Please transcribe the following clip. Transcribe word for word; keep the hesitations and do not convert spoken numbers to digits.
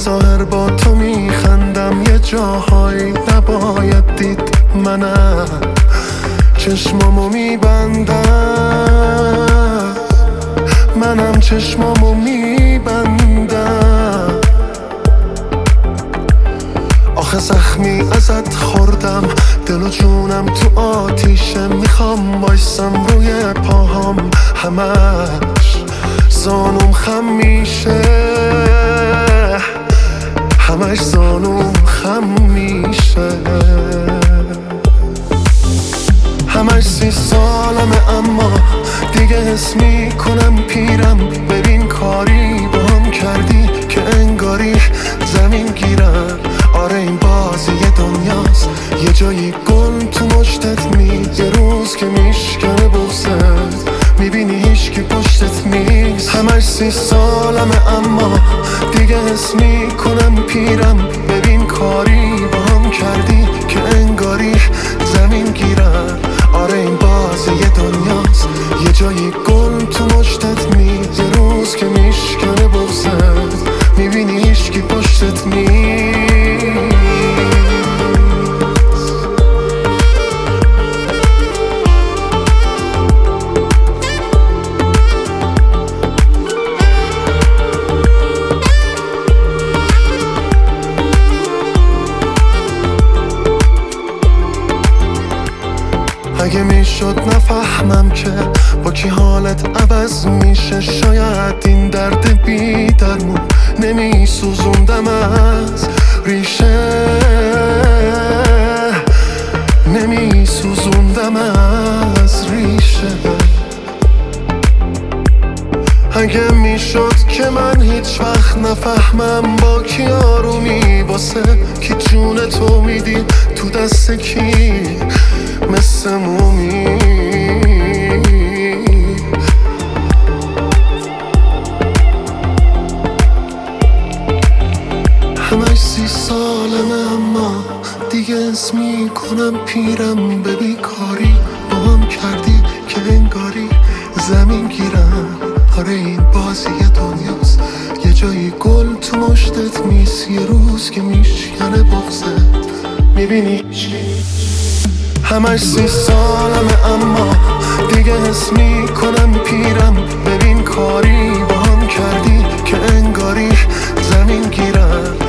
ظاهر با تو میخندم، یه جاهایی نباید دید منم چشمامو میبندم، منم چشمامو میبندم. آخه زخمی ازت خوردم، دل و جونم تو آتیشه، میخوام بایستم روی پاهام، همش زانوم خم میشه، همش زانوم خم میشه. همش سی سالمه اما دیگه حس میکنم پیرم. ببین کاری با هم کردی که انگاری زمین گیرم. آره این بازی دنیاست، یه جایی گل تو مشتت میز، یه روز که میشکنه بغزت میبینی هیچکی پشتت نیست. همش سی سالمه اما دیگه حس میکنم پیرم. ببین کاری با هم کردی که انگاری زمین گیرم. آره این بازی دنیاست، یه جایی گل تو مشتت میز، یه روز که میشکنه بغزت میبینی هیچکی پشتت نیست. اگه میشد نفهمم که با کی حالت عوض میشه، شاید این درد بی درمون نمیسوزوندم از ریشه، نمیسوزوندم از ریشه. اگه میشد که من هیچ وقت نفهمم با کی آرومی، واسه کی جون تو میدی تو دست کی مثل مومی. همش سی سالمه اما دیگه حس میکنم پیرم. ببین کاری با هم کردی که انگاری زمین گیرم. آره این بازی دنیاست، یه جایی گل تو مشتت میز، یه روز که میشکنه بغزت میبینی. همش سی سالمه اما دیگه حس میکنم پیرم. ببین کاری با هم کردی که انگاری زمین گیرم.